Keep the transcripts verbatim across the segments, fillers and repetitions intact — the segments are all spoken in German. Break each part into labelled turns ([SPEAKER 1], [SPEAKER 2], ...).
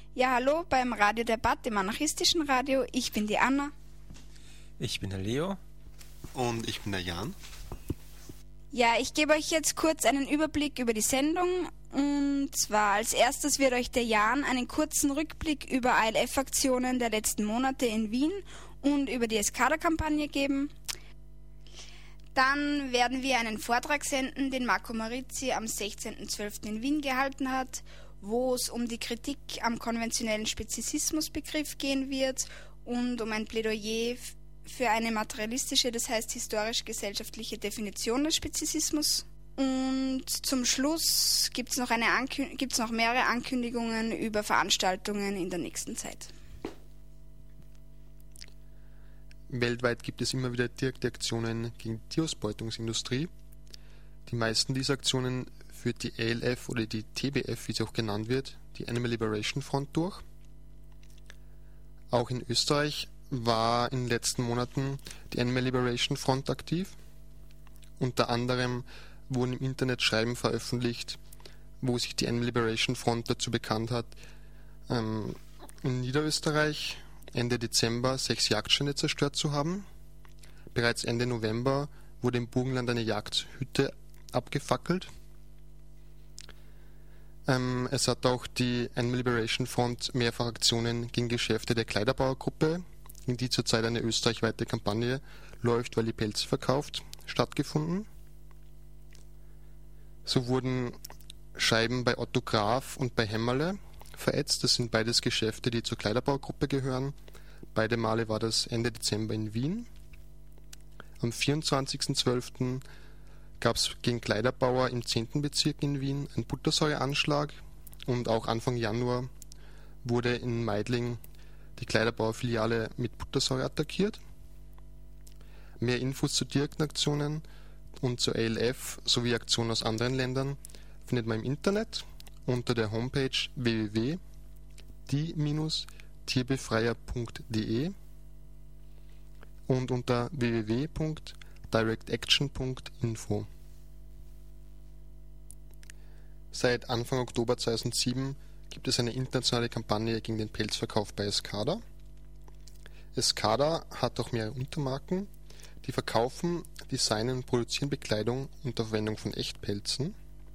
[SPEAKER 1] Ja, hallo beim Radio Debatt, dem anarchistischen Radio. Ich bin die Anna.
[SPEAKER 2] Ich bin der Leo.
[SPEAKER 3] Und ich bin der Jan.
[SPEAKER 1] Ja, ich gebe euch jetzt kurz einen Überblick über die Sendung. Und zwar als erstes wird euch der Jan einen kurzen Rückblick über A L F-Aktionen der letzten Monate in Wien und über die Escada-Kampagne geben. Dann werden wir einen Vortrag senden, den Marco Marizzi am sechzehnten zwölften in Wien gehalten hat, wo es um die Kritik am konventionellen Spezizismusbegriff gehen wird und um ein Plädoyer für eine materialistische, das heißt historisch-gesellschaftliche Definition des Spezizismus. Und zum Schluss gibt es noch, eine Ankü- gibt's noch mehrere Ankündigungen über Veranstaltungen in der nächsten Zeit.
[SPEAKER 4] Weltweit gibt es immer wieder direkte Aktionen gegen die Tierausbeutungsindustrie. Die meisten dieser Aktionen führt die A L F oder die T B F, wie sie auch genannt wird, die Animal Liberation Front durch. Auch in Österreich war in den letzten Monaten die Animal Liberation Front aktiv. Unter anderem wurden im Internet Schreiben veröffentlicht, wo sich die Animal Liberation Front dazu bekannt hat, ähm, in Niederösterreich Ende Dezember sechs Jagdstände zerstört zu haben. Bereits Ende November wurde im Burgenland eine Jagdhütte abgefackelt. Ähm, es hat auch die Animal Liberation Front mehrfach Aktionen gegen Geschäfte der Kleiderbauergruppe, in die zurzeit eine österreichweite Kampagne läuft, weil die Pelze verkauft, stattgefunden. So wurden Scheiben bei Otto Graf und bei Hämmerle verätzt. Das sind beides Geschäfte, die zur Kleiderbaugruppe gehören. Beide Male war das Ende Dezember in Wien. Am vierundzwanzigsten zwölften gab es gegen Kleiderbauer im zehnten Bezirk in Wien einen Buttersäureanschlag und auch Anfang Januar wurde in Meidling die Kleiderbauerfiliale mit Buttersäure attackiert. Mehr Infos zu direkten Aktionen und zur A L F sowie Aktionen aus anderen Ländern findet man im Internet unter der Homepage w w w punkt die tierbefreier punkt d e und unter w w w punkt direct action punkt info. Seit Anfang Oktober zweitausendsieben gibt es eine internationale Kampagne gegen den Pelzverkauf bei Escada. Escada hat auch mehrere Untermarken, die verkaufen, designen und produzieren Bekleidung unter Verwendung von Echtpelzen.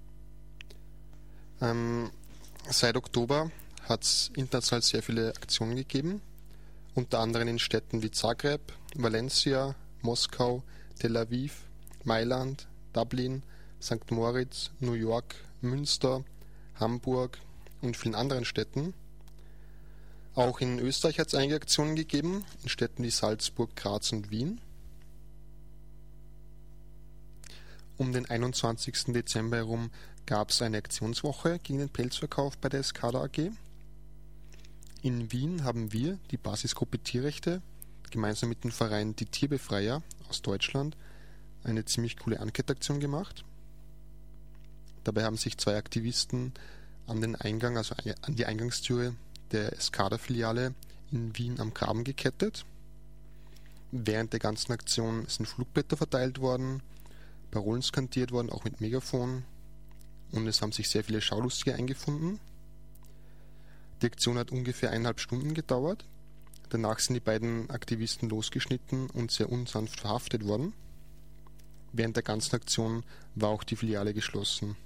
[SPEAKER 4] Ähm, seit Oktober hat es international sehr viele Aktionen gegeben, unter anderem in Städten wie Zagreb, Valencia, Moskau, Tel Aviv, Mailand, Dublin, Sankt Moritz, New York, Münster, Hamburg und vielen anderen Städten. Auch in Österreich hat es einige Aktionen gegeben, in Städten wie Salzburg, Graz und Wien. Um den einundzwanzigsten Dezember herum gab es eine Aktionswoche gegen den Pelzverkauf bei der Escada A G. In Wien haben wir, die Basisgruppe Tierrechte, gemeinsam mit dem Verein Die Tierbefreier aus Deutschland, eine ziemlich coole Ankettaktion gemacht. Dabei haben sich zwei Aktivisten an den Eingang, also an die Eingangstüre der Escada-Filiale in Wien am Graben gekettet. Während der ganzen Aktion sind Flugblätter verteilt worden, Parolen skandiert worden, auch mit Megafon, und es haben sich sehr viele Schaulustige eingefunden. Die Aktion hat ungefähr eineinhalb Stunden gedauert. Danach sind die beiden Aktivisten losgeschnitten und sehr unsanft verhaftet worden. Während der ganzen Aktion war auch die Filiale geschlossen.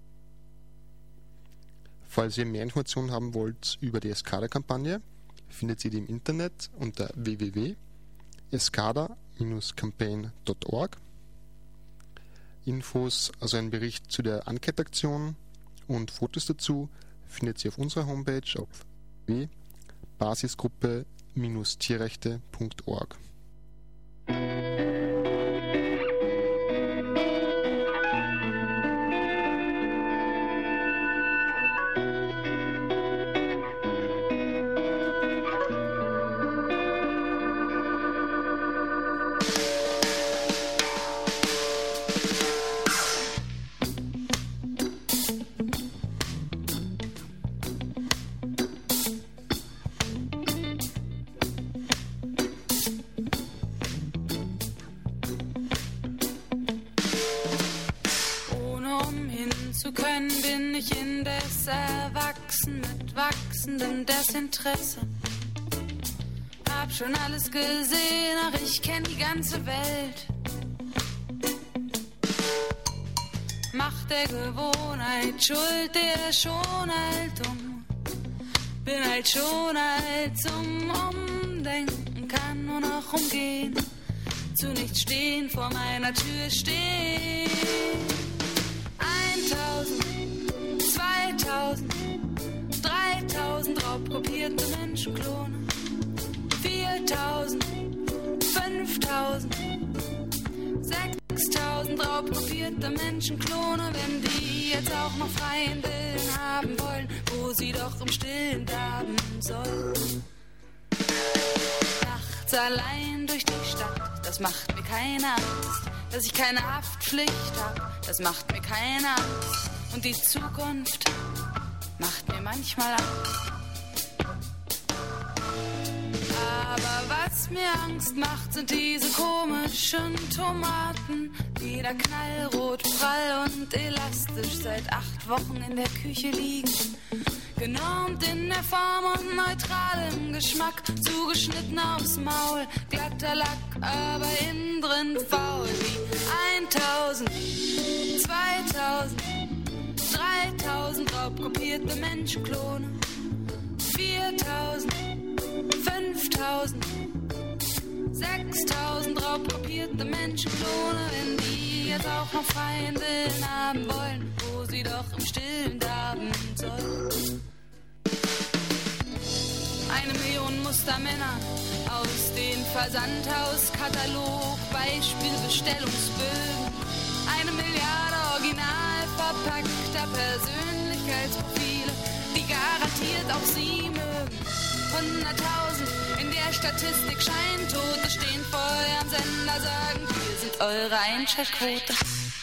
[SPEAKER 4] Falls ihr mehr Informationen haben wollt über die Escada-Kampagne, findet ihr die im Internet unter w w w punkt escada dash campaign punkt org. Infos, also ein Bericht zu der Ankettaktion und Fotos dazu findet ihr auf unserer Homepage auf w w w punkt basisgruppe Bindestrich tierrechte punkt org.
[SPEAKER 5] wachsendem Desinteresse. Hab schon alles gesehen, ach ich kenn die ganze Welt. Macht der Gewohnheit schuld, der schon alt um. Bin halt schon alt zum Umdenken, kann nur noch umgehen. Zu nichts stehen, vor meiner Tür stehen. Eintausend, zweitausend, dreitausend raubkopierte Menschenklone. Viertausend, fünftausend, sechstausend raubkopierte Menschenklone. Wenn die jetzt auch noch freien Willen haben wollen, wo sie doch im Stillen darben sollen. Nachts allein durch die Stadt, das macht mir keine Angst. Dass ich keine Haftpflicht hab, das macht mir keine Angst. Und die Zukunft macht mir manchmal Angst. Aber was mir Angst macht, sind diese komischen Tomaten, die da knallrot, prall und elastisch seit acht Wochen in der Küche liegen. Genormt in der Form und neutralem Geschmack, zugeschnitten aufs Maul, glatter Lack, aber innen drin faul wie eintausend, zweitausend, dreitausend raubkopierte Menschenklone, viertausend, fünftausend, sechstausend raubkopierte Menschenklone. Wenn die jetzt auch noch freien Willen haben wollen, wo sie doch im Stillen darben sollen. Eine Million Mustermänner aus den Versandhauskatalog, Beispielbestellungsbögen. Eine Milliarde original verpackter Persönlichkeitsprofile, die garantiert auch Sie mögen. Hunderttausend in der Statistik Scheintote stehen vor eurem Sender, sagen, wir sind eure Einschaltquote.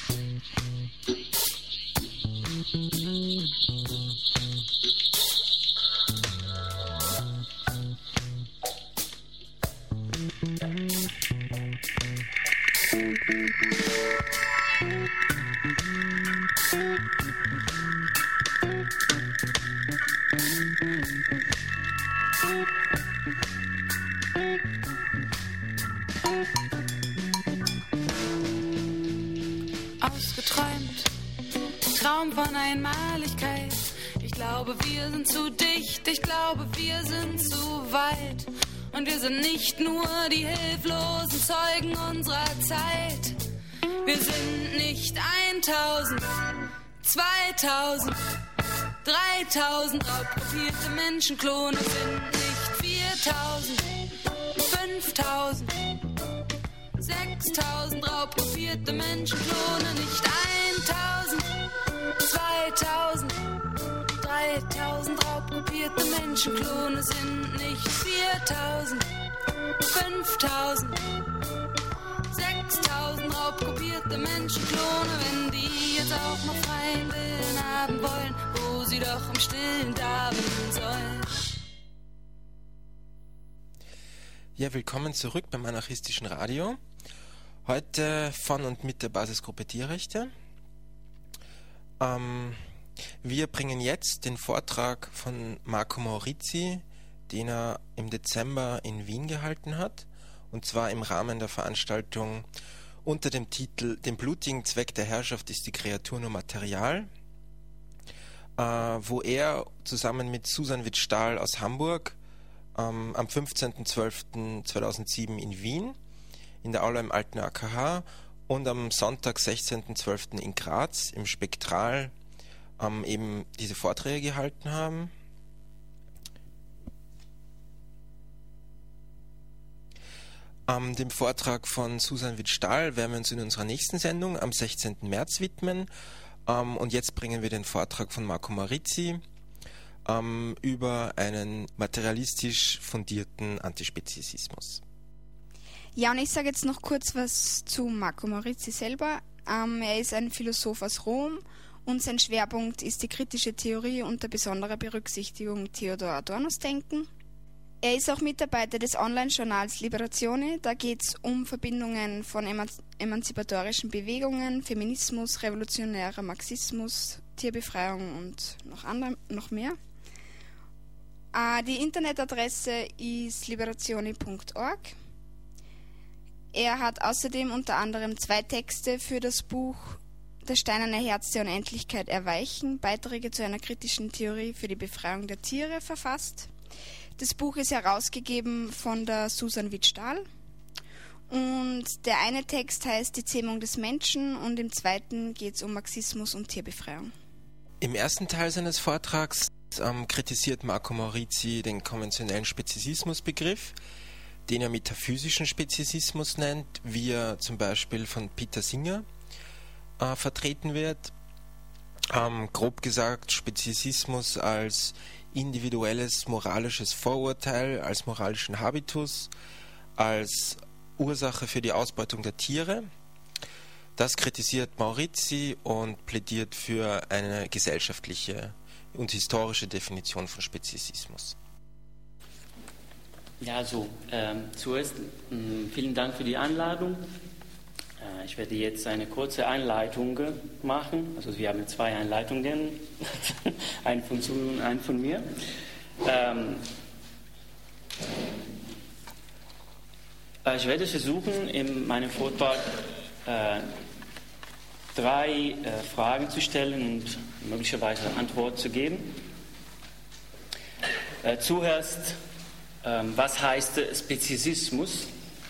[SPEAKER 5] Ausgeträumt, Traum von Einmaligkeit. Ich glaube, wir sind zu dicht, ich glaube, wir sind zu weit. Und wir sind nicht nur die hilflosen Zeugen unserer Zeit. Wir sind nicht eintausend, zweitausend, dreitausend raubkopierte Menschenklone. Wir sind nicht viertausend, fünftausend, sechstausend raubkopierte Menschenklone. Nicht eintausend, zweitausend, dreitausend raubkopierte Menschenklone. Sind nicht viertausend, fünftausend, sechstausend raubkopierte Menschenklone. Wenn die jetzt auch noch freien Willen haben wollen, wo sie doch im Stillen darben sollen.
[SPEAKER 2] Ja, willkommen zurück beim Anarchistischen Radio. Heute von und mit der Basisgruppe Tierrechte. Ähm, wir bringen jetzt den Vortrag von Marco Maurizi, den er im Dezember in Wien gehalten hat, und zwar im Rahmen der Veranstaltung unter dem Titel "Dem blutigen Zweck der Herrschaft ist die Kreatur nur Material", äh, wo er zusammen mit Susan Witt-Stahl aus Hamburg ähm, am fünfzehnten zwölften zweitausendsieben in Wien in der Aula im alten A K H und am Sonntag sechzehnten zwölften in Graz im Spektral ähm, eben diese Vorträge gehalten haben. Ähm, dem Vortrag von Susan Witt-Stahl werden wir uns in unserer nächsten Sendung am sechzehnten März widmen. Ähm, und jetzt bringen wir den Vortrag von Marco Maurizi ähm, über einen materialistisch fundierten Antispezesismus.
[SPEAKER 1] Ja, und ich sage jetzt noch kurz was zu Marco Maurizi selber. Ähm, er ist ein Philosoph aus Rom und sein Schwerpunkt ist die kritische Theorie unter besonderer Berücksichtigung Theodor Adornos Denken. Er ist auch Mitarbeiter des Online-Journals Liberazione. Da geht es um Verbindungen von emanz- emanzipatorischen Bewegungen, Feminismus, revolutionärer Marxismus, Tierbefreiung und noch, andere, noch mehr. Äh, die Internetadresse ist liberazioni punkt org. Er hat außerdem unter anderem zwei Texte für das Buch Das steinerne Herz der Unendlichkeit erweichen, Beiträge zu einer kritischen Theorie für die Befreiung der Tiere verfasst. Das Buch ist herausgegeben von der Susan Witt-Stahl. Und der eine Text heißt Die Zähmung des Menschen und im zweiten geht es um Marxismus und Tierbefreiung.
[SPEAKER 2] Im ersten Teil seines Vortrags ähm, kritisiert Marco Maurizi den konventionellen Speziesismusbegriff, den er metaphysischen Speziesismus nennt, wie er zum Beispiel von Peter Singer äh, vertreten wird. Ähm, grob gesagt Speziesismus als individuelles moralisches Vorurteil, als moralischen Habitus, als Ursache für die Ausbeutung der Tiere. Das kritisiert Maurizi und plädiert für eine gesellschaftliche und historische Definition von Speziesismus.
[SPEAKER 6] Ja, also äh, zuerst mh, vielen Dank für die Einladung. Äh, ich werde jetzt eine kurze Einleitung machen. Also wir haben zwei Einleitungen, eine von Su und eine von mir. Ähm, äh, ich werde versuchen, in meinem Vortrag äh, drei äh, Fragen zu stellen und möglicherweise Antworten zu geben. Äh, zuerst Was heißt Speziesismus?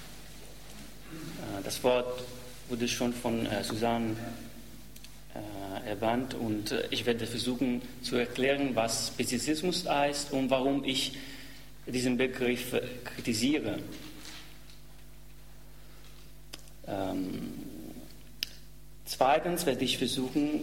[SPEAKER 6] Das Wort wurde schon von Susanne erwähnt und ich werde versuchen zu erklären, was Speziesismus heißt und warum ich diesen Begriff kritisiere. Zweitens werde ich versuchen,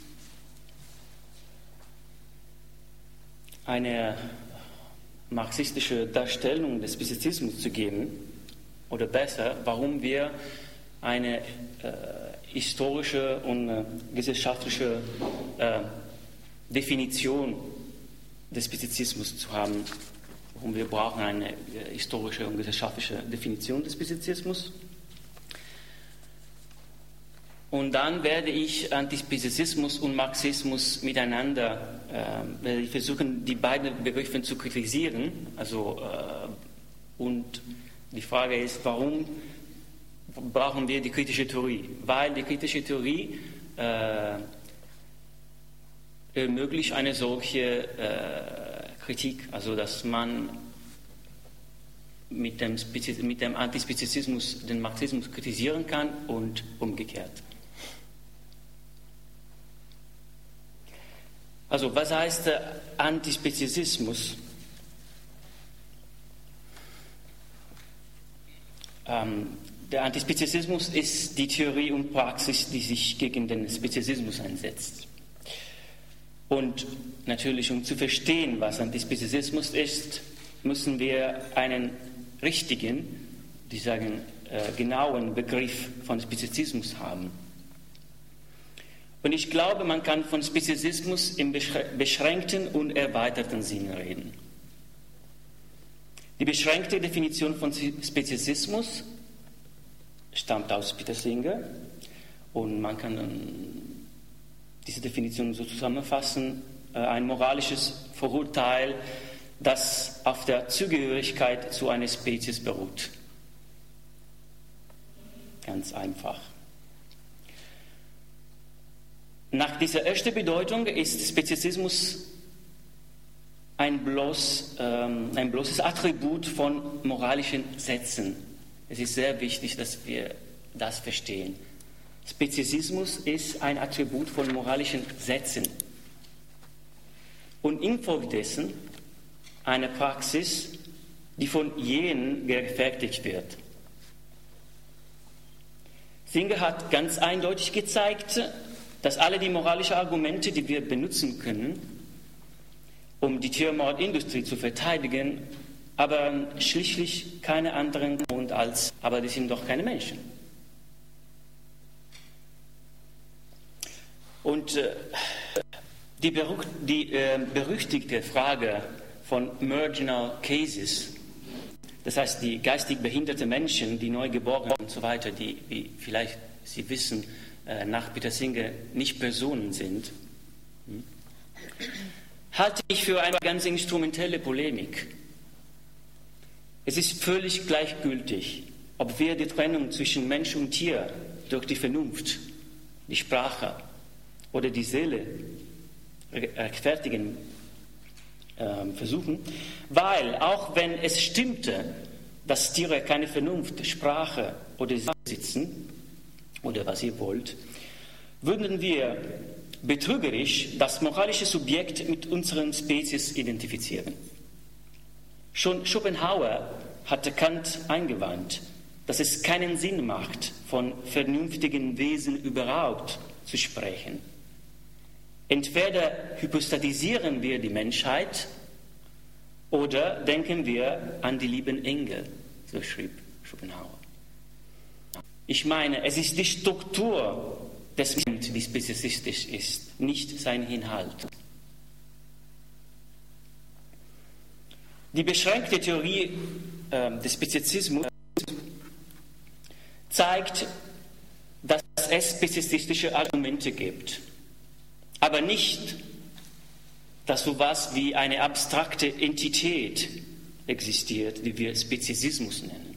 [SPEAKER 6] eine marxistische Darstellung des Speziesismus zu geben, oder besser, warum wir eine äh, historische und äh, gesellschaftliche äh, Definition des Speziesismus zu haben. Warum wir brauchen eine äh, historische und gesellschaftliche Definition des Speziesismus. Und dann werde ich Antispezizismus und Marxismus miteinander äh, werde ich versuchen, die beiden Begriffe zu kritisieren. Also, äh, und die Frage ist, warum brauchen wir die kritische Theorie? Weil die kritische Theorie äh, ermöglicht eine solche äh, Kritik, also dass man mit dem, Spezies, mit dem Antispezizismus den Marxismus kritisieren kann und umgekehrt. Also, was heißt äh, Antispezizismus? Ähm, der Antispezizismus ist die Theorie und Praxis, die sich gegen den Spezizismus einsetzt. Und natürlich, um zu verstehen, was Antispezizismus ist, müssen wir einen richtigen, die sagen, äh, genauen Begriff von Spezizismus haben. Und ich glaube, man kann von Spezizismus im beschränkten und erweiterten Sinne reden. Die beschränkte Definition von Spezizismus stammt aus Peter Singer und man kann diese Definition so zusammenfassen: ein moralisches Vorurteil, das auf der Zugehörigkeit zu einer Spezies beruht. Ganz einfach. Nach dieser ersten Bedeutung ist Spezizismus ein, bloß, ähm, ein bloßes Attribut von moralischen Sätzen. Es ist sehr wichtig, dass wir das verstehen. Spezizismus ist ein Attribut von moralischen Sätzen und infolgedessen eine Praxis, die von jenen gerechtfertigt wird. Singer hat ganz eindeutig gezeigt, dass alle die moralischen Argumente, die wir benutzen können, um die Tiermordindustrie zu verteidigen, aber schlichtlich keine anderen Grund als, aber die sind doch keine Menschen. Und äh, die, beruch, die äh, berüchtigte Frage von Marginal Cases, das heißt die geistig behinderte Menschen, die Neugeborenen und so weiter, die, wie vielleicht Sie wissen, nach Peter Singer nicht Personen sind, halte ich für eine ganz instrumentelle Polemik. Es ist völlig gleichgültig, ob wir die Trennung zwischen Mensch und Tier durch die Vernunft, die Sprache oder die Seele rechtfertigen äh, versuchen, weil auch wenn es stimmte, dass Tiere keine Vernunft, Sprache oder Seele besitzen, oder was ihr wollt, würden wir betrügerisch das moralische Subjekt mit unseren Spezies identifizieren. Schon Schopenhauer hatte Kant eingewandt, dass es keinen Sinn macht, von vernünftigen Wesen überhaupt zu sprechen. Entweder hypostatisieren wir die Menschheit oder denken wir an die lieben Engel, so schrieb Schopenhauer. Ich meine, es ist die Struktur des Menschen, die speziesistisch ist, nicht sein Inhalt. Die beschränkte Theorie äh, des Speziesismus zeigt, dass es spezizistische Argumente gibt, aber nicht, dass so etwas wie eine abstrakte Entität existiert, die wir Speziesismus nennen.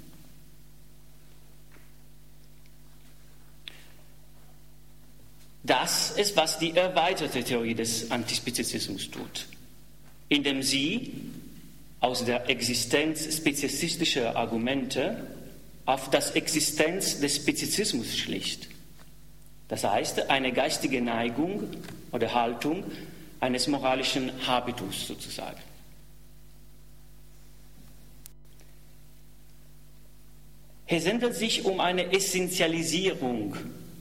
[SPEAKER 6] Das ist, was die erweiterte Theorie des Antispezizismus tut, indem sie aus der Existenz speziesistischer Argumente auf das Existenz des Spezizismus schließt. Das heißt, eine geistige Neigung oder Haltung eines moralischen Habitus sozusagen. Es handelt sich um eine Essentialisierung,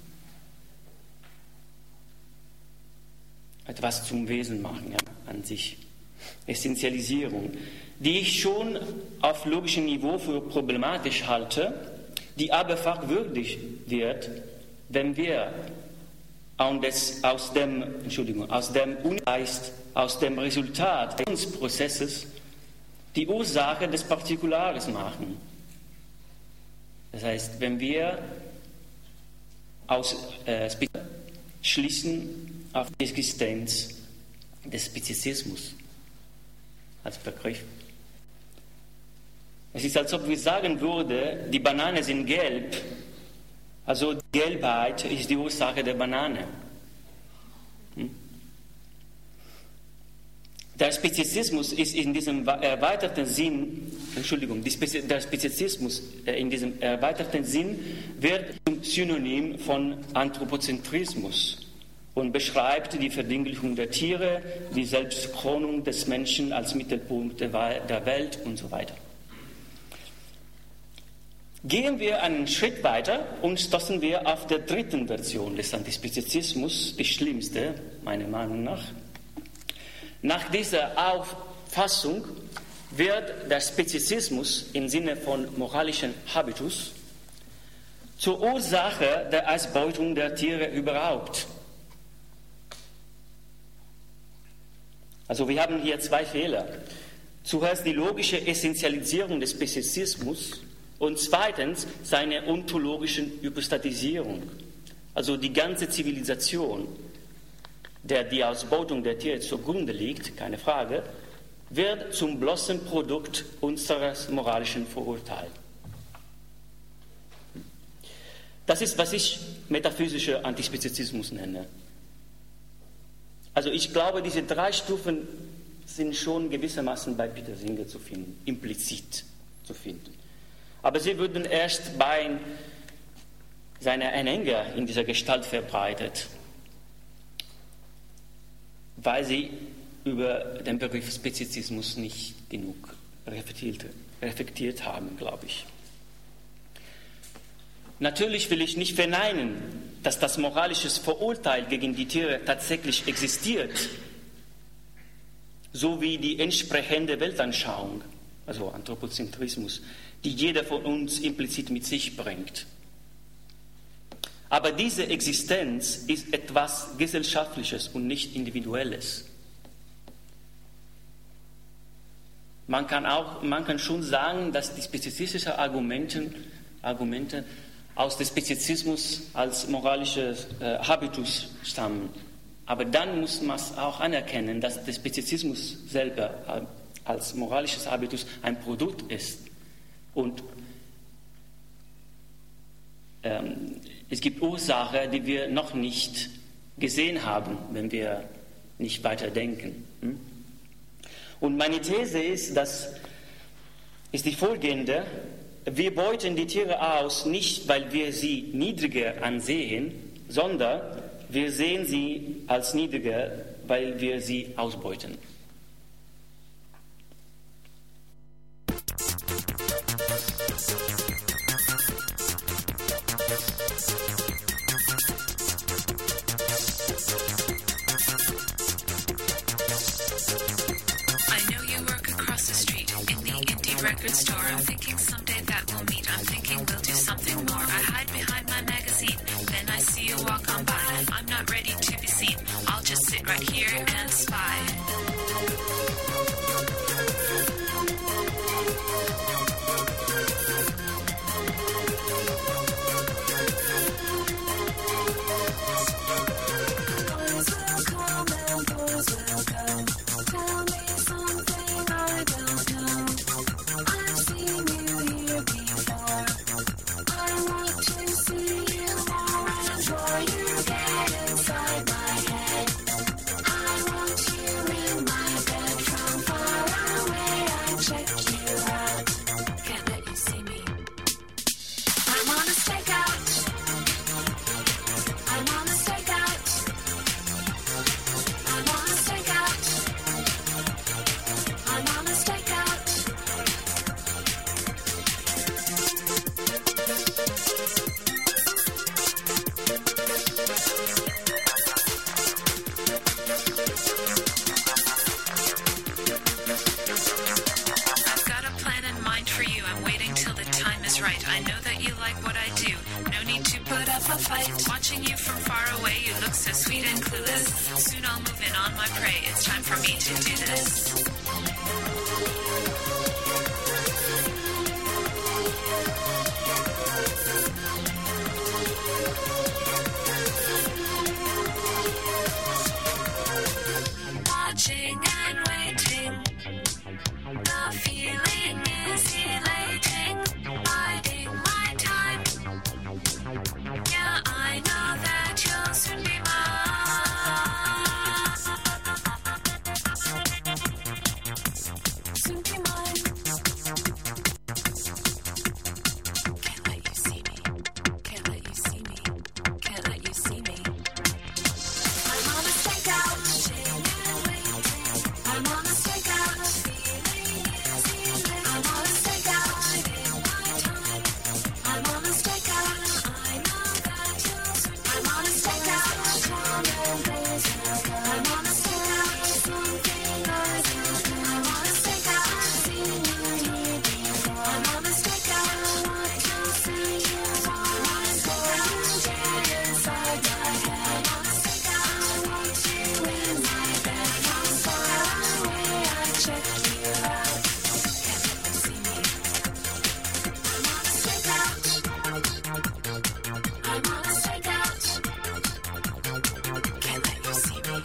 [SPEAKER 6] etwas zum Wesen machen, ja, an sich. Essentialisierung, die ich schon auf logischem Niveau für problematisch halte, die aber fragwürdig wird, wenn wir aus dem, Entschuldigung, aus dem Ungeist, aus dem Resultat des Prozesses die Ursache des Partikulares machen. Das heißt, wenn wir aus äh, schließen auf die Existenz des Spezizismus als Begriff. Es ist, als ob wir sagen würden, die Banane sind gelb, also die Gelbheit ist die Ursache der Banane. Hm? Der Spezizismus ist in diesem erweiterten Sinn, Entschuldigung, der Spezizismus in diesem erweiterten Sinn wird zum Synonym von Anthropozentrismus und beschreibt die Verdinglichung der Tiere, die Selbstkrönung des Menschen als Mittelpunkt der Welt und so weiter. Gehen wir einen Schritt weiter und stoßen wir auf der dritten Version des Antispezizismus, die schlimmste, meiner Meinung nach. Nach dieser Auffassung wird der Spezizismus im Sinne von moralischem Habitus zur Ursache der Ausbeutung der Tiere überhaupt. Also wir haben hier zwei Fehler. Zuerst die logische Essentialisierung des Spezizismus und zweitens seine ontologische Hypostatisierung. Also die ganze Zivilisation, der die Ausbeutung der Tiere zugrunde liegt, keine Frage, wird zum bloßen Produkt unseres moralischen Verurteils. Das ist, was ich metaphysischer Antispezizismus nenne. Also ich glaube, diese drei Stufen sind schon gewissermaßen bei Peter Singer zu finden, implizit zu finden. Aber sie würden erst bei seiner Anhänger in dieser Gestalt verbreitet, weil sie über den Begriff Spezizismus nicht genug reflektiert, reflektiert haben, glaube ich. Natürlich will ich nicht verneinen, dass das moralische Verurteil gegen die Tiere tatsächlich existiert, sowie die entsprechende Weltanschauung, also Anthropozentrismus, die jeder von uns implizit mit sich bringt. Aber diese Existenz ist etwas Gesellschaftliches und nicht Individuelles. Man kann, auch, man kann schon sagen, dass die spezifischen Argumente, Argumente aus dem Spezizismus als moralischer äh, Habitus stammen. Aber dann muss man auch anerkennen, dass der Spezifismus selber als moralisches Habitus ein Produkt ist. Und ähm, es gibt Ursachen, die wir noch nicht gesehen haben, wenn wir nicht weiter denken. Hm? Und meine These ist, dass, ist die folgende: Wir beuten die Tiere aus, nicht weil wir sie niedriger ansehen, sondern wir sehen sie als niedriger, weil wir sie ausbeuten.
[SPEAKER 5] Record store. I'm thinking someday that we'll meet. I'm thinking we'll do something more. I hide behind my magazine. Then I see you walk on by. I'm not ready to be seen. I'll just sit right here and spy. Watching you from far away, you look so sweet and clueless. Soon I'll move in on my prey. It's time for me to do this. Watching and waiting. The feeling is elating. Biding my time. Yeah, I know that you'll soon be mine. Soon be mine. Can't let you see me. Can't let you see me. Can't let you see me. I'm on a stakeout. I'm on a stakeout. I'm on a stakeout. I'm on a stakeout. I know that you'll I'm on a stakeout. I'm on a stakeout. I'm on a stakeout. I'm on a stakeout. Want to see you. I'm on a stakeout. Inside my head. I'm on a stakeout. Want you in my bed. From far away, I check you out. Can't let them see me. I'm on a stakeout. I'm on a stakeout. Can't let you see me.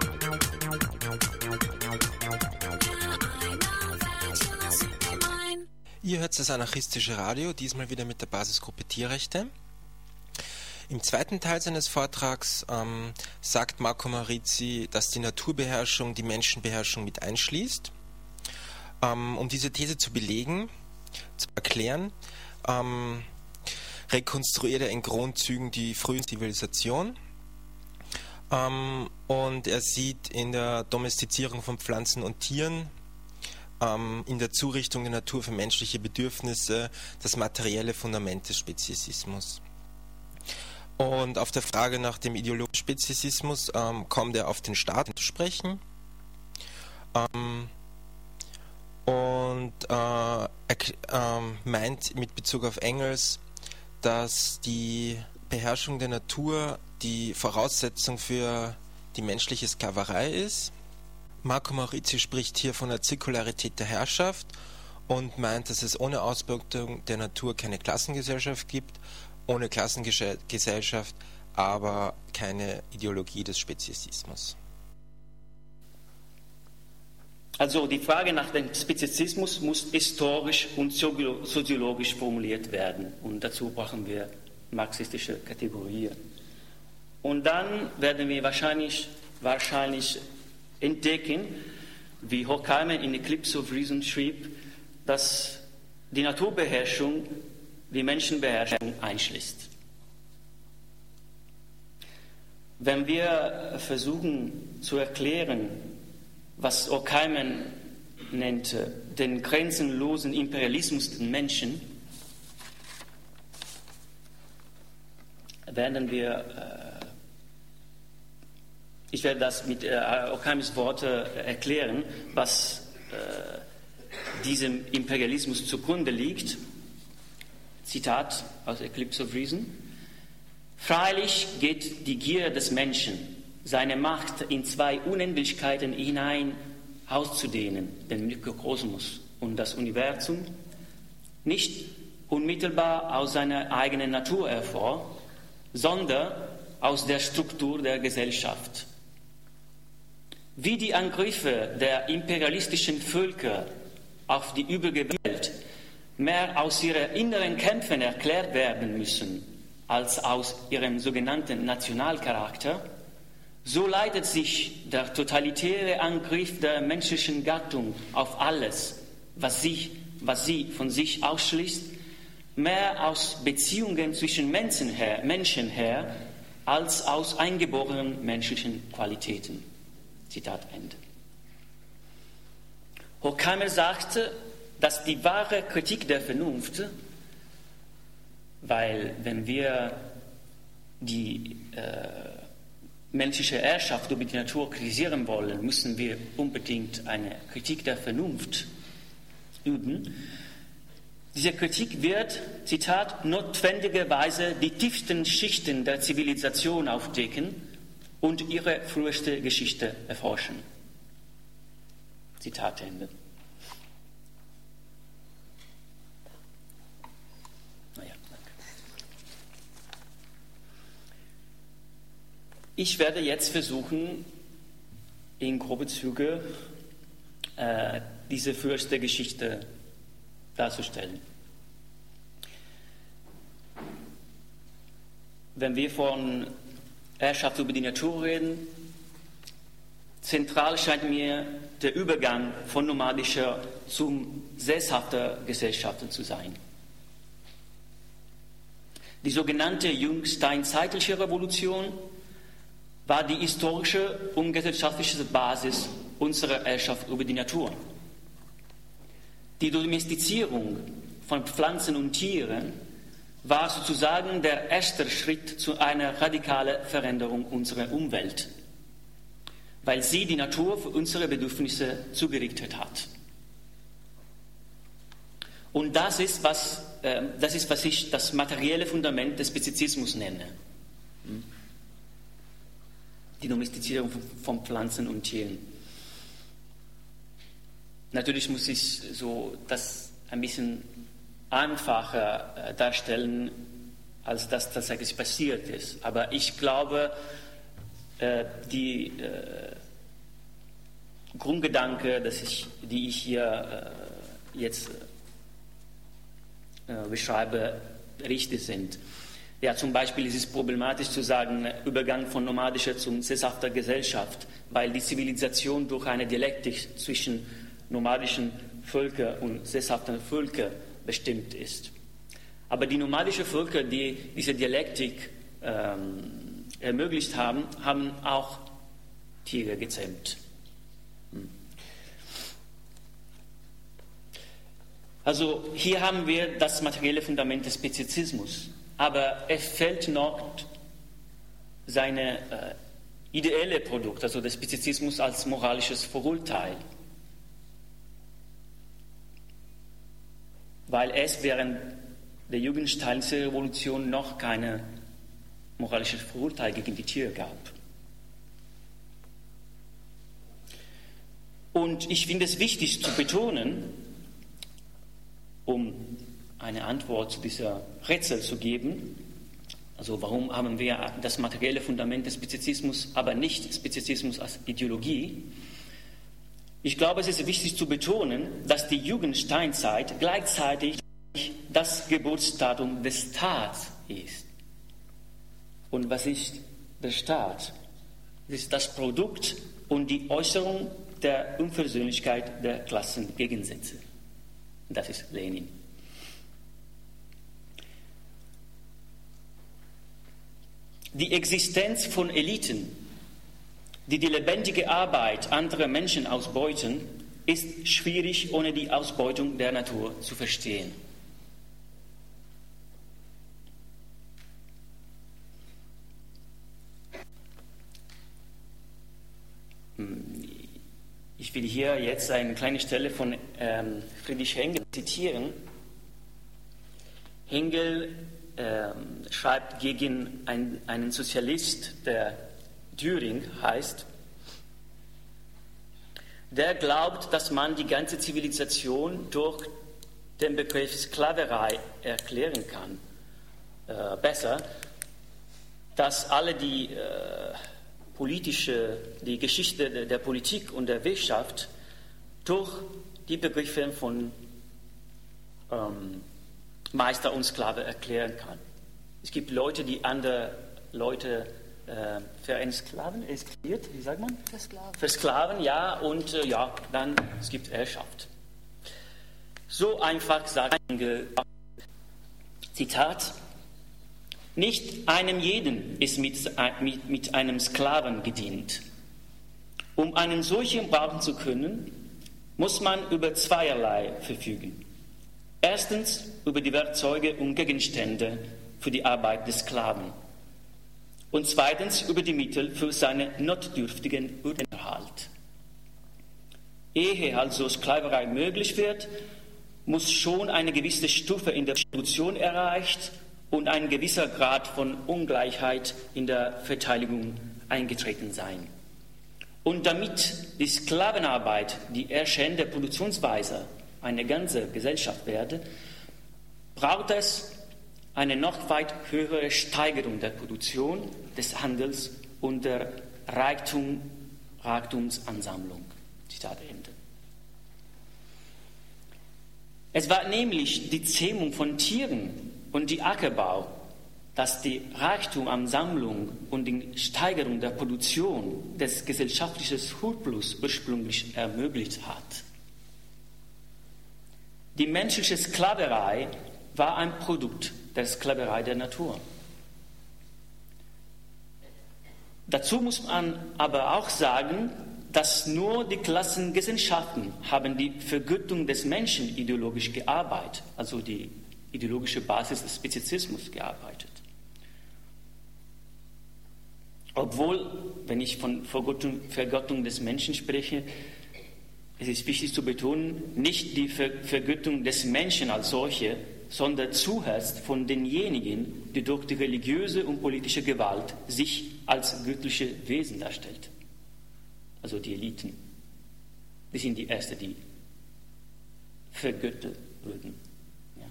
[SPEAKER 5] Yeah, I know that you'll soon be mine.
[SPEAKER 2] Ihr hört das anarchistische Radio, diesmal wieder mit der Basisgruppe Tierrechte. Im zweiten Teil seines Vortrags ähm, sagt Marco Maurizi, dass die Naturbeherrschung die Menschenbeherrschung mit einschließt. Ähm, um diese These zu belegen, zu erklären, ähm, rekonstruiert er in Grundzügen die frühe Zivilisation. Ähm, und er sieht in der Domestizierung von Pflanzen und Tieren, ähm, in der Zurichtung der Natur für menschliche Bedürfnisse, das materielle Fundament des Speziesismus. Und auf der Frage nach dem ideologischen Speziesismus ähm, kommt er auf den Staat zu sprechen. Ähm, und äh, er ähm, meint mit Bezug auf Engels, dass die Beherrschung der Natur die Voraussetzung für die menschliche Sklaverei ist. Marco Maurizi spricht hier von der Zirkularität der Herrschaft und meint, dass es ohne Ausbeutung der Natur keine Klassengesellschaft gibt, ohne Klassengesellschaft aber keine Ideologie des Speziesismus.
[SPEAKER 6] Also die Frage nach dem Speziesismus muss historisch und soziologisch formuliert werden. Und dazu brauchen wir marxistische Kategorien. Und dann werden wir wahrscheinlich, wahrscheinlich entdecken, wie Horkheimer in Eclipse of Reason schrieb, dass die Naturbeherrschung die Menschenbeherrschung einschließt. Wenn wir versuchen zu erklären, was Horkheimer nennt, den grenzenlosen Imperialismus des Menschen, werden wir, äh, ich werde das mit äh, Horkheimers Worten erklären, was äh, diesem Imperialismus zugrunde liegt. Zitat aus Eclipse of Reason: Freilich geht die Gier des Menschen, seine Macht in zwei Unendlichkeiten hinein auszudehnen, den Mikrokosmos und das Universum, nicht unmittelbar aus seiner eigenen Natur hervor, sondern aus der Struktur der Gesellschaft. Wie die Angriffe der imperialistischen Völker auf die übrige Welt mehr aus ihren inneren Kämpfen erklärt werden müssen, als aus ihrem sogenannten Nationalcharakter, so leitet sich der totalitäre Angriff der menschlichen Gattung auf alles, was, sich, was sie von sich ausschließt, mehr aus Beziehungen zwischen Menschen her, Menschen her als aus eingeborenen menschlichen Qualitäten. Zitat Ende. Horkheimer sagte, dass die wahre Kritik der Vernunft, weil wenn wir die äh, menschliche Herrschaft über die Natur kritisieren wollen, müssen wir unbedingt eine Kritik der Vernunft üben. Diese Kritik wird, Zitat, notwendigerweise die tiefsten Schichten der Zivilisation aufdecken und ihre früheste Geschichte erforschen. Zitat Ende. Naja, danke. Ich werde jetzt versuchen, in grobe Züge äh, diese früheste Geschichte darzustellen. Wenn wir von Herrschaft über die Natur reden, zentral scheint mir der Übergang von nomadischer zum sesshafter Gesellschaften zu sein. Die sogenannte jungsteinzeitliche Revolution war die historische und gesellschaftliche Basis unserer Herrschaft über die Natur. Die Domestizierung von Pflanzen und Tieren war sozusagen der erste Schritt zu einer radikalen Veränderung unserer Umwelt, weil sie die Natur für unsere Bedürfnisse zugerichtet hat. Und das ist, was, äh, das ist, was ich das materielle Fundament des Spezizismus nenne. Die Domestizierung von Pflanzen und Tieren. Natürlich muss ich so das ein bisschen einfacher äh, darstellen, als das tatsächlich passiert ist. Aber ich glaube, äh, die äh, Grundgedanke, dass ich, die ich hier äh, jetzt äh, beschreibe, richtig sind. Ja, zum Beispiel ist es problematisch zu sagen, Übergang von nomadischer zum sesshafter Gesellschaft, weil die Zivilisation durch eine Dialektik zwischen nomadischen Völkern und sesshaften Völkern bestimmt ist. Aber die nomadischen Völker, die diese Dialektik ähm, ermöglicht haben, haben auch Tiere gezähmt. Hm. Also hier haben wir das materielle Fundament des Spezizismus. Aber es fehlt noch seine äh, ideelle Produkt, also der Spezizismus als moralisches Vorurteil. Weil es während der jugendsteinischen Revolution noch keine moralisches Vorurteil gegen die Tiere gab. Und ich finde es wichtig zu betonen, um eine Antwort zu dieser Rätsel zu geben, Also warum haben wir das materielle Fundament des Spezizismus, aber nicht Spezizismus als Ideologie? Ich glaube, es ist wichtig zu betonen, dass die Jugendsteinzeit gleichzeitig das Geburtsdatum des Staats ist. Und was ist der Staat? Es ist das Produkt und die Äußerung der Unversöhnlichkeit der Klassengegensätze. Das ist Lenin. Die Existenz von Eliten, die die lebendige Arbeit anderer Menschen ausbeuten, ist schwierig ohne die Ausbeutung der Natur zu verstehen. Ich will hier jetzt eine kleine Stelle von ähm, Friedrich Engels zitieren. Engels ähm, schreibt gegen ein, einen Sozialist, der Düring heißt, der glaubt, dass man die ganze Zivilisation durch den Begriff Sklaverei erklären kann. Äh, besser, dass alle die äh, politische, die Geschichte der, der Politik und der Wirtschaft durch die Begriffe von ähm, Meister und Sklave erklären kann. Es gibt Leute, die andere Leute äh, verentsklaven, esklaviert, wie sagt man?
[SPEAKER 5] Versklaven.
[SPEAKER 6] Versklaven, ja, und äh, ja, dann es gibt Herrschaft. So einfach sagt ein Zitat: Nicht einem jeden ist mit, mit, mit einem Sklaven gedient. Um einen solchen brauchen zu können, muss man über zweierlei verfügen. Erstens über die Werkzeuge und Gegenstände für die Arbeit des Sklaven. Und zweitens über die Mittel für seinen notdürftigen Unterhalt. Ehe also Sklaverei möglich wird, muss schon eine gewisse Stufe in der Produktion erreicht und ein gewisser Grad von Ungleichheit in der Verteilung eingetreten sein. Und damit die Sklavenarbeit die herrschende Produktionsweise eine ganze Gesellschaft werde, braucht es eine noch weit höhere Steigerung der Produktion, des Handels und der Reichtum, Reichtumsansammlung. Zitat Ende. Es war nämlich die Zähmung von Tieren und die Ackerbau, das die Reichtumansammlung und die Steigerung der Produktion des gesellschaftlichen Surplus ursprünglich ermöglicht hat. Die menschliche Sklaverei war ein Produkt der Sklaverei der Natur. Dazu muss man aber auch sagen, dass nur die Klassengesellschaften haben die Vergütung des Menschen ideologisch gearbeitet, also die ideologische Basis des Spezizismus gearbeitet. Obwohl, wenn ich von Vergöttung, Vergöttung des Menschen spreche, es ist wichtig zu betonen, nicht die Ver Vergöttung des Menschen als solche, sondern zuerst von denjenigen, die durch die religiöse und politische Gewalt sich als göttliche Wesen darstellt. Also die Eliten. Die sind die Ersten, die vergöttert wurden. Ja.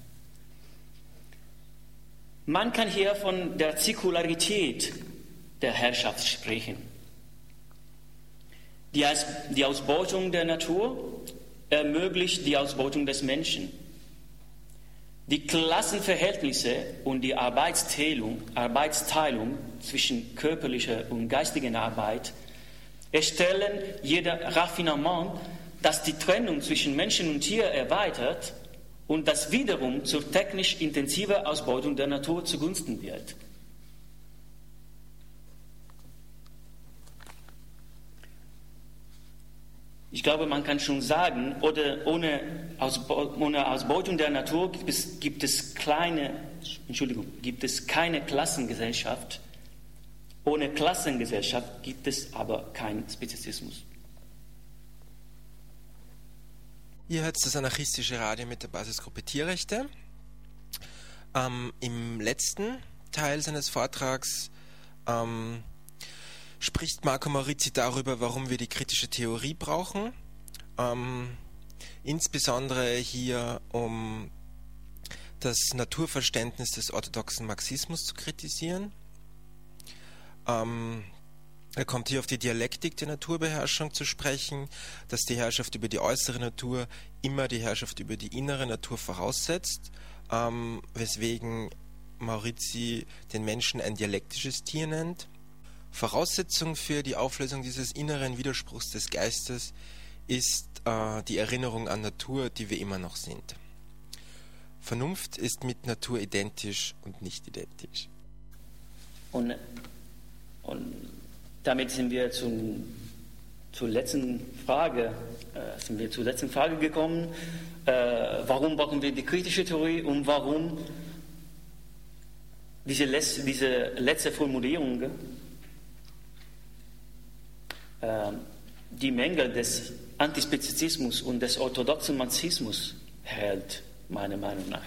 [SPEAKER 6] Man kann hier von der Säkularität der Herrschaft sprechen. Die, Aus die Ausbeutung der Natur ermöglicht die Ausbeutung des Menschen. Die Klassenverhältnisse und die Arbeitsteilung, Arbeitsteilung zwischen körperlicher und geistiger Arbeit erstellen jeder Raffinement, das die Trennung zwischen Menschen und Tier erweitert und das wiederum zur technisch intensiven Ausbeutung der Natur zugunsten wird. Ich glaube, man kann schon sagen, oder ohne, Ausbe ohne Ausbeutung der Natur gibt es, gibt es kleine, Entschuldigung, gibt es keine Klassengesellschaft. Ohne Klassengesellschaft gibt es aber keinen Spezizismus.
[SPEAKER 2] Ihr hört das anarchistische Radio mit der Basisgruppe Tierrechte. Ähm, Im letzten Teil seines Vortrags ähm, spricht Marco Maurizi darüber, warum wir die kritische Theorie brauchen. Ähm, insbesondere hier, um das Naturverständnis des orthodoxen Marxismus zu kritisieren. Ähm, er kommt hier auf die Dialektik der Naturbeherrschung zu sprechen, dass die Herrschaft über die äußere Natur immer die Herrschaft über die innere Natur voraussetzt, ähm, weswegen Maurizi den Menschen ein dialektisches Tier nennt. Voraussetzung für die Auflösung dieses inneren Widerspruchs des Geistes ist äh, die Erinnerung an Natur, die wir immer noch sind. Vernunft ist mit Natur identisch und nicht identisch.
[SPEAKER 6] Und, und damit sind wir zum, zur letzten Frage, äh, sind wir zur letzten Frage gekommen. Äh, warum brauchen wir die kritische Theorie und warum diese, Les, diese letzte Formulierung, äh, die Mängel des Antispezizismus und des orthodoxen Marxismus hält, meiner Meinung nach.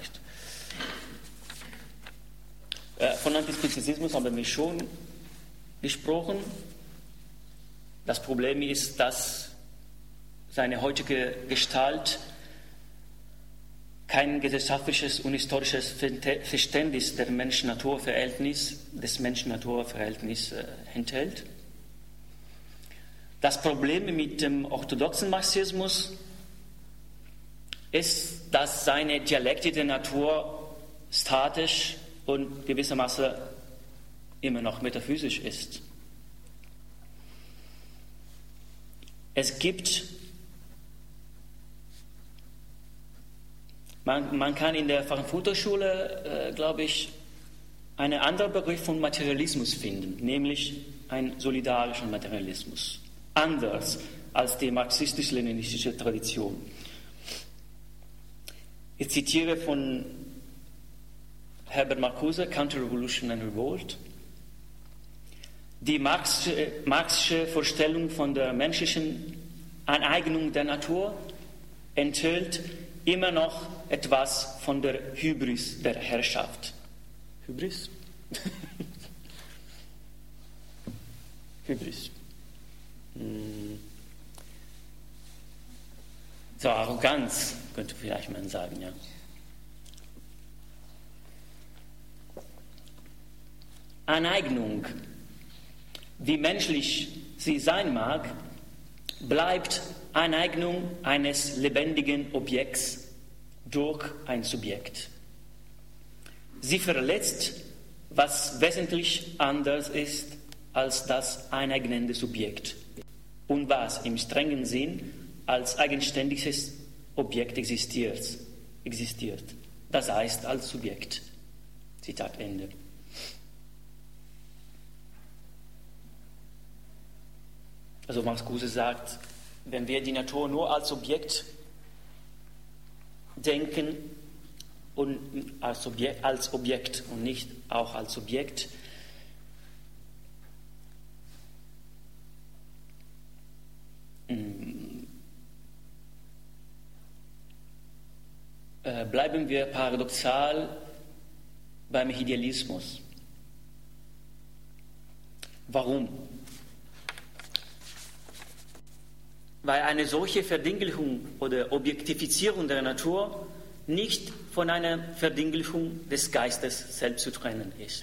[SPEAKER 6] Äh, von Antispezizismus haben wir schon gesprochen. Das Problem ist, dass seine heutige Gestalt kein gesellschaftliches und historisches Verständnis der Mensch-Natur-Verhältnis, des Mensch-Natur-Verhältnis äh, enthält. Das Problem mit dem orthodoxen Marxismus ist, dass seine Dialektik der Natur statisch und gewissermaßen immer noch metaphysisch ist. Es gibt, man, man kann in der Frankfurter Schule, äh, glaube ich, einen anderen Begriff von Materialismus finden, nämlich einen solidarischen Materialismus. Anders als die marxistisch-leninistische Tradition. Ich zitiere von Herbert Marcuse, Counter-Revolution and Revolt. Die Marxische, Marxische Vorstellung von der menschlichen Aneignung der Natur enthält immer noch etwas von der Hybris der Herrschaft. Hybris? Hybris. So, Arroganz, könnte vielleicht man sagen, ja. Aneignung, wie menschlich sie sein mag, bleibt Aneignung eines lebendigen Objekts durch ein Subjekt. Sie verletzt, was wesentlich anders ist als das aneignende Subjekt und was im strengen Sinn als eigenständiges Objekt existiert, existiert. Das heißt als Subjekt. Zitat Ende. Also Marcuse sagt, wenn wir die Natur nur als Objekt denken und als Objekt, als Objekt und nicht auch als Subjekt, bleiben wir paradoxal beim Idealismus. Warum? Weil eine solche Verdinglichung oder Objektifizierung der Natur nicht von einer Verdinglichung des Geistes selbst zu trennen ist.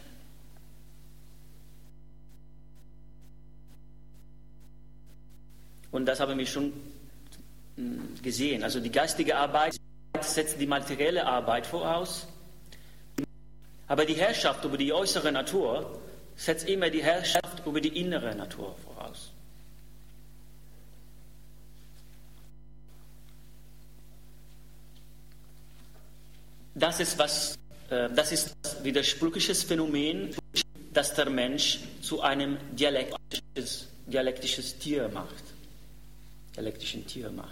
[SPEAKER 6] Und das haben wir schon gesehen. Also die geistige Arbeit setzt die materielle Arbeit voraus, aber die Herrschaft über die äußere Natur setzt immer die Herrschaft über die innere Natur voraus. Das ist, was, äh, das ist das widersprüchliches Phänomen, das der Mensch zu einem dialektisches, dialektisches Tier macht. Dialektischen Tier macht.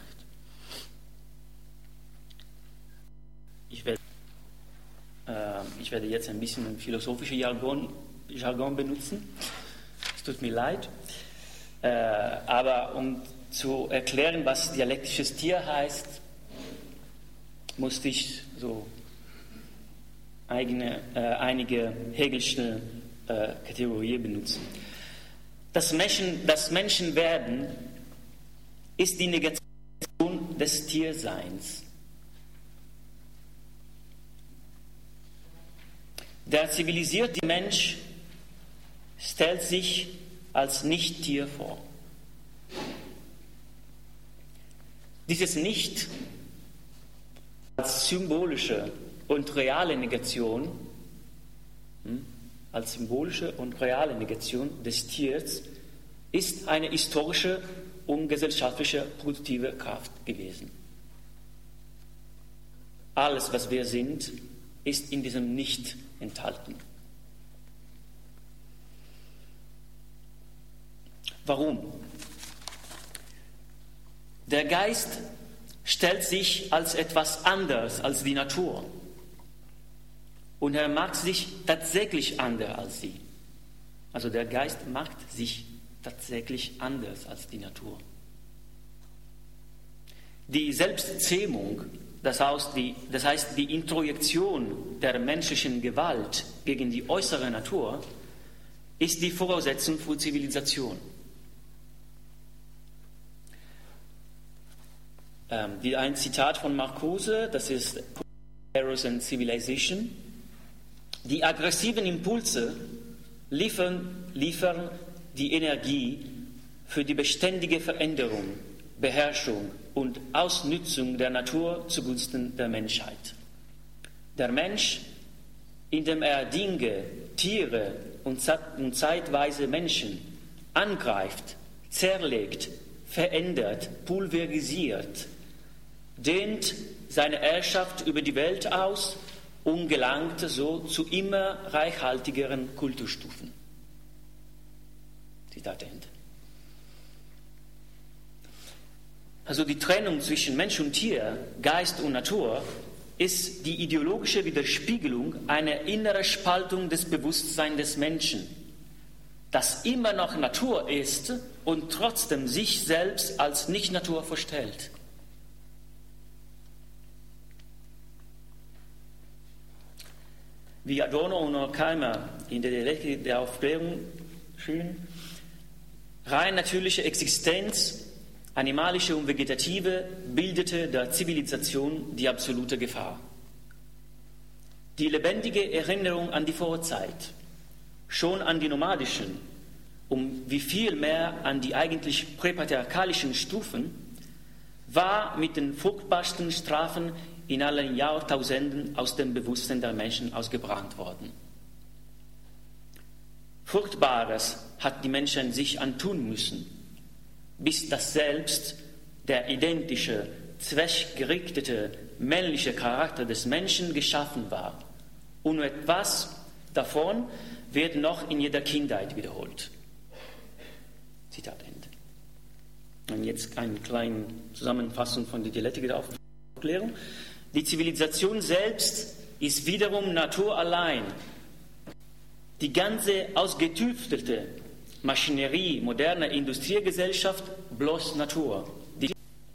[SPEAKER 6] Ich werde, äh, ich werde jetzt ein bisschen philosophische Jargon, Jargon benutzen. Es tut mir leid. Äh, aber um zu erklären, was dialektisches Tier heißt, musste ich so eigene, äh, einige Hegelsche äh, Kategorien benutzen. Das, Menschen, das Menschenwerden ist die Negation des Tierseins. Der zivilisierte Mensch stellt sich als Nicht-Tier vor. Dieses Nicht als symbolische und reale Negation, als symbolische und reale Negation des Tiers, ist eine historische und gesellschaftliche produktive Kraft gewesen. Alles, was wir sind, ist in diesem Nicht enthalten. Warum? Der Geist stellt sich als etwas anderes als die Natur. Und er macht sich tatsächlich anders als sie. Also der Geist macht sich tatsächlich anders als die Natur. Die Selbstzähmung, das heißt die, das heißt die Introjektion der menschlichen Gewalt gegen die äußere Natur, ist die Voraussetzung für Zivilisation. Ähm, wie ein Zitat von Marcuse, das ist Eros and Civilization. Die aggressiven Impulse liefern, liefern die Energie für die beständige Veränderung, Beherrschung und Ausnützung der Natur zugunsten der Menschheit. Der Mensch, indem er Dinge, Tiere und zeitweise Menschen angreift, zerlegt, verändert, pulverisiert, dehnt seine Herrschaft über die Welt aus und gelangt so zu immer reichhaltigeren Kulturstufen. Zitat Ende. Also die Trennung zwischen Mensch und Tier, Geist und Natur ist die ideologische Widerspiegelung einer inneren Spaltung des Bewusstseins des Menschen, das immer noch Natur ist und trotzdem sich selbst als Nicht-Natur vorstellt. Wie Adorno und Horkheimer in der Dialektik der Aufklärung schön, rein natürliche Existenz, animalische und vegetative, bildete der Zivilisation die absolute Gefahr. Die lebendige Erinnerung an die Vorzeit, schon an die nomadischen, um wie viel mehr an die eigentlich präpatriarchalischen Stufen, war mit den furchtbarsten Strafen in allen Jahrtausenden aus dem Bewusstsein der Menschen ausgebrannt worden. Furchtbares hat die Menschen sich antun müssen, bis das Selbst, der identische, zweckgerichtete, männliche Charakter des Menschen geschaffen war. Und etwas davon wird noch in jeder Kindheit wiederholt. Zitat Ende. Und jetzt eine kleine Zusammenfassung von der Dialektik der Aufklärung. Die Zivilisation selbst ist wiederum Natur allein. Die ganze ausgetüftelte Maschinerie moderner Industriegesellschaft bloß Natur. Die,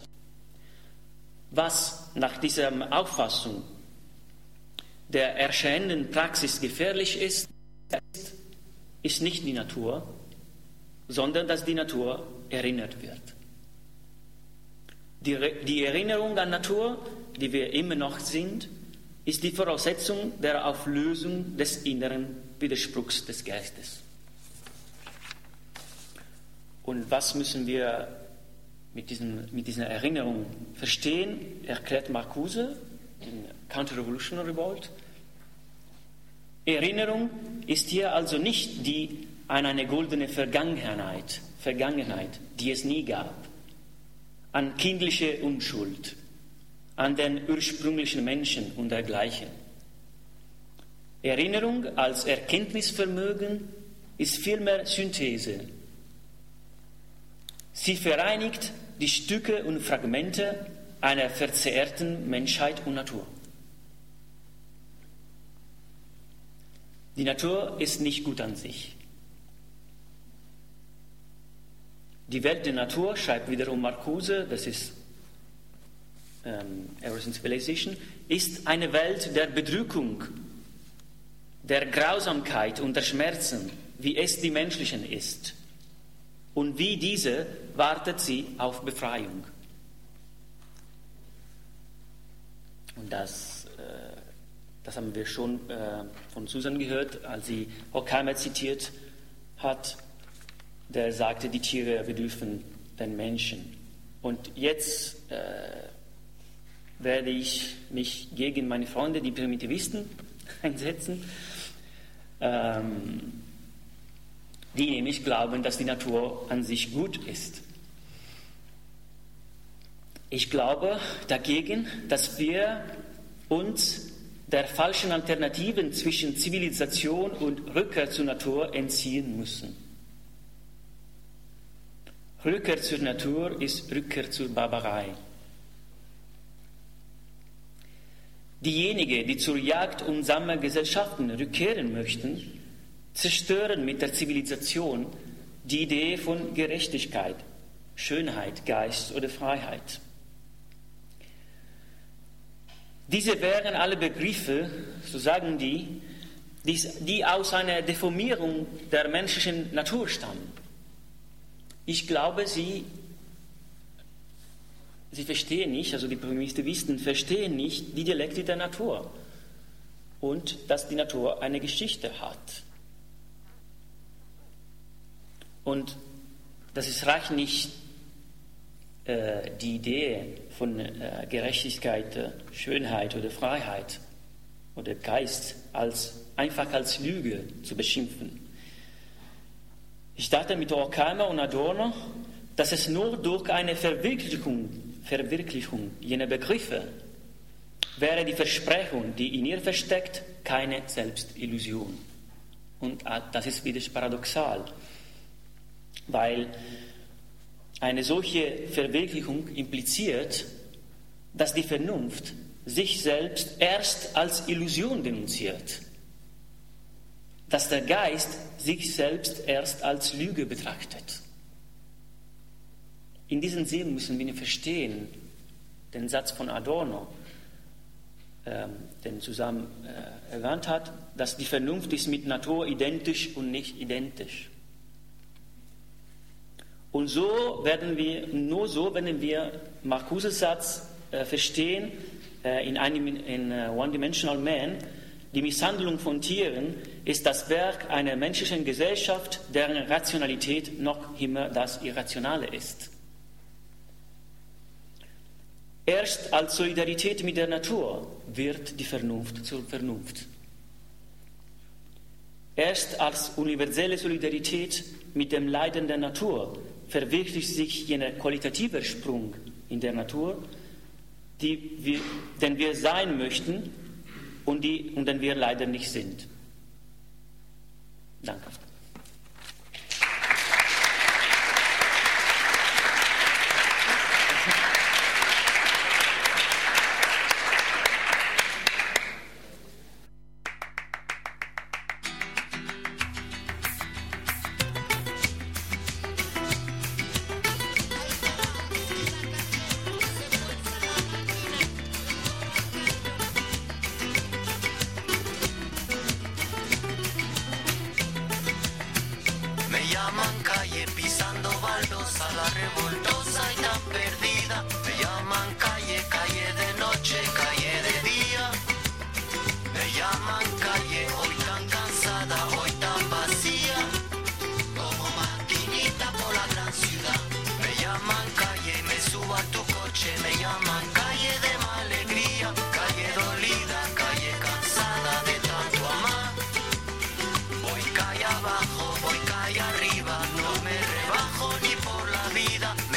[SPEAKER 6] was nach dieser Auffassung der erscheinenden Praxis gefährlich ist, ist nicht die Natur, sondern dass die Natur erinnert wird. Die, die Erinnerung an Natur, die wir immer noch sind, ist die Voraussetzung der Auflösung des inneren Widerspruchs des Geistes. Und was müssen wir mit, diesem, mit dieser Erinnerung verstehen, erklärt Marcuse in Counter-Revolutionary Revolt. Erinnerung ist hier also nicht die an eine goldene Vergangenheit, Vergangenheit, die es nie gab, an kindliche Unschuld, an den ursprünglichen Menschen und dergleichen. Erinnerung als Erkenntnisvermögen ist vielmehr Synthese. Sie vereinigt die Stücke und Fragmente einer verzerrten Menschheit und Natur. Die Natur ist nicht gut an sich. Die Welt der Natur, schreibt wiederum Marcuse, das ist ähm, Eros and Civilization, ist eine Welt der Bedrückung, der Grausamkeit und der Schmerzen, wie es die menschlichen ist. Und wie diese wartet sie auf Befreiung. Und das äh, das haben wir schon äh, von Susan gehört, als sie Horkheimer zitiert hat, der sagte, die Tiere bedürfen den Menschen. Und jetzt äh, werde ich mich gegen meine Freunde, die Primitivisten, einsetzen, ähm, die nämlich glauben, dass die Natur an sich gut ist. Ich glaube dagegen, dass wir uns der falschen Alternativen zwischen Zivilisation und Rückkehr zur Natur entziehen müssen. Rückkehr zur Natur ist Rückkehr zur Barbarei. Diejenigen, die zur Jagd- und Sammelgesellschaften rückkehren möchten, zerstören mit der Zivilisation die Idee von Gerechtigkeit, Schönheit, Geist oder Freiheit. Diese wären alle Begriffe, so sagen die, die, die aus einer Deformierung der menschlichen Natur stammen. Ich glaube, sie, sie verstehen nicht, also die Primitivisten verstehen nicht die Dialektik der Natur und dass die Natur eine Geschichte hat. Und das ist reicht nicht, äh, die Idee von äh, Gerechtigkeit, äh, Schönheit oder Freiheit oder Geist als, einfach als Lüge zu beschimpfen. Ich dachte mit Horkheimer und Adorno, dass es nur durch eine Verwirklichung, Verwirklichung jener Begriffe wäre die Versprechung, die in ihr versteckt, keine Selbstillusion. Und das ist wieder paradoxal, weil eine solche Verwirklichung impliziert, dass die Vernunft sich selbst erst als Illusion denunziert, dass der Geist sich selbst erst als Lüge betrachtet. In diesem Sinn müssen wir verstehen, den Satz von Adorno, ähm, den zusammen äh, erwähnt hat, dass die Vernunft ist mit Natur identisch und nicht identisch. Und so werden wir, nur so werden wir Marcuses Satz äh, verstehen, äh, in, einem, in uh, One-Dimensional Man, die Misshandlung von Tieren ist das Werk einer menschlichen Gesellschaft, deren Rationalität noch immer das Irrationale ist. Erst als Solidarität mit der Natur wird die Vernunft zur Vernunft. Erst als universelle Solidarität mit dem Leiden der Natur verwirklicht sich jener qualitative Sprung in der Natur, die wir, den wir sein möchten und, die, und den wir leider nicht sind. Danke.
[SPEAKER 7] Voy calle arriba, no me rebajo ni por la vida.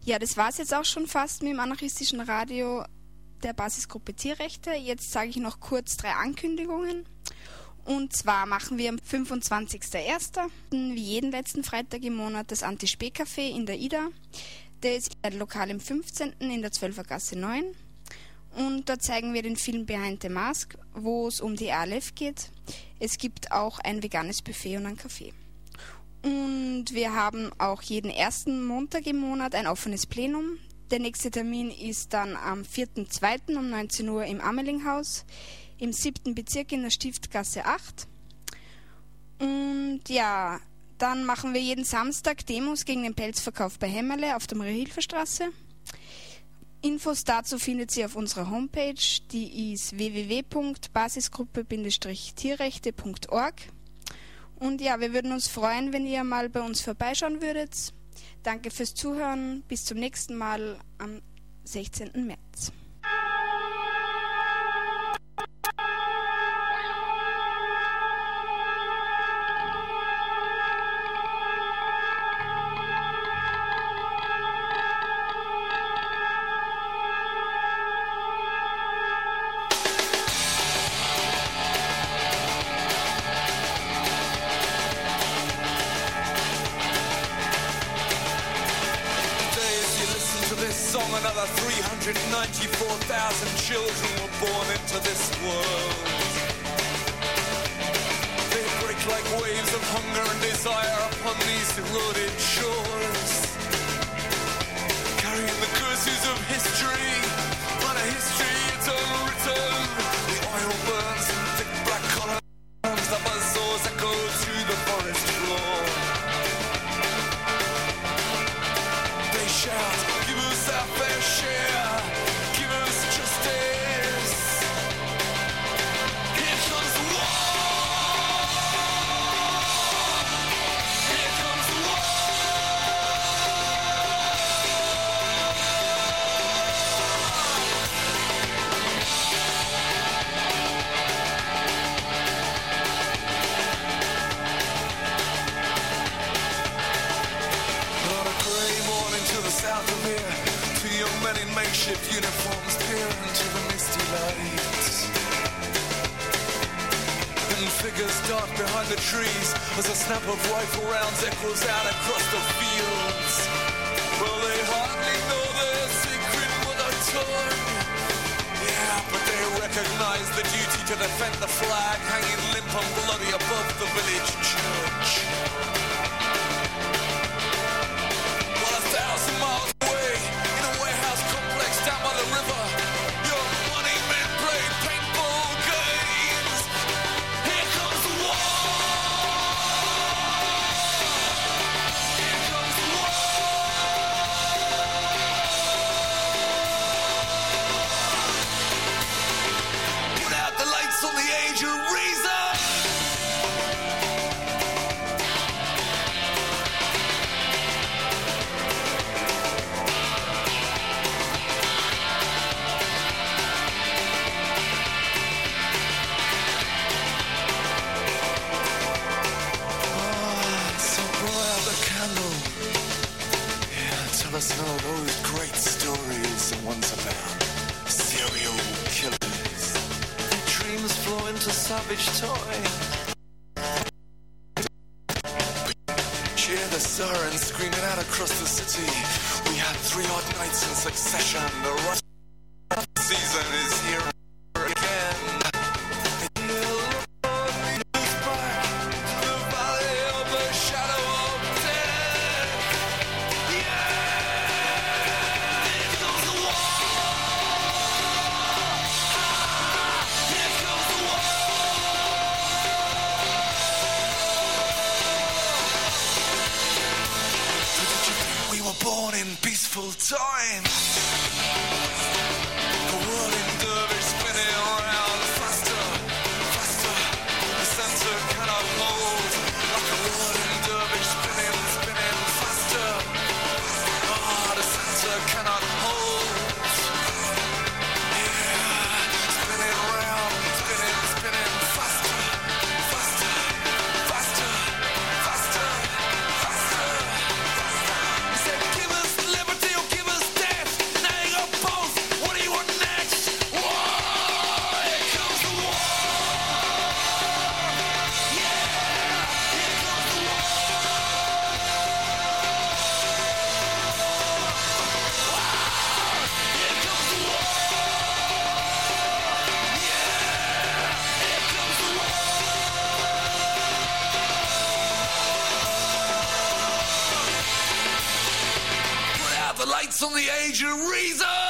[SPEAKER 1] Ja, das war es jetzt auch schon fast mit dem anarchistischen Radio der Basisgruppe Tierrechte. Jetzt sage ich noch kurz drei Ankündigungen. Und zwar machen wir am fünfundzwanzigsten ersten wie jeden letzten Freitag im Monat das Anti-Spee-Café in der Ida. Das ist ein Lokal im fünfzehnten in der Zwölfergasse neun. Und da zeigen wir den Film Behind the Mask, wo es um die A L F geht. Es gibt auch ein veganes Buffet und einen Kaffee. Und wir haben auch jeden ersten Montag im Monat ein offenes Plenum. Der nächste Termin ist dann am vierten zweiten um neunzehn Uhr im Amelinghaus, im siebten Bezirk in der Stiftgasse acht. Und ja, dann machen wir jeden Samstag Demos gegen den Pelzverkauf bei Hämmerle auf der Marie-Hilfer-Straße. Infos dazu findet ihr auf unserer Homepage, die ist w w w punkt basisgruppe tierrechte punkt org. Und ja, wir würden uns freuen, wenn ihr mal bei uns vorbeischauen würdet. Danke fürs Zuhören, bis zum nächsten Mal am sechzehnten März.
[SPEAKER 7] Another three hundred ninety-four thousand children were born into this world. They break like waves of hunger and desire upon these eroded shores, carrying the curses of history, but a history it's unwritten. The oil burns in thick black columns, the buzzsaws echo through the forest floor. They shout, give us our fair share, give us justice. Here comes the war, here comes the war. On a grey morning to the south of here, two young men in makeshift uniforms peer into the misty light. And figures dart behind the trees as a snap of rifle rounds echoes out across the fields. Well, they hardly know their secret mother tongue. Yeah, but they recognize the duty to defend the flag hanging limp and bloody above the village church. Well, a thousand miles away, in a warehouse complex down by the river, young money men play paintball games. Here comes the war. Here comes the war. Put out the lights on the age of reason. Ah, so blow out the candle. Yeah, tell us none of those great stories the ones about serial killers. Their dreams flow into savage toy. Hear the sirens screaming out across the city. We had three odd nights in succession. The rush season is here again. Who's back to the valley of the shadow of death? Yeah, here comes the war. Here comes the war. We were born in peaceful times. The world in dervish spinning around faster, faster. The center cannot hold. Like a world in dervish spinning, spinning faster. Ah, the center cannot hold. Yeah, spinning around, spinning, spinning faster, faster, faster, faster, faster. He said, give us liberty or give the age of reason.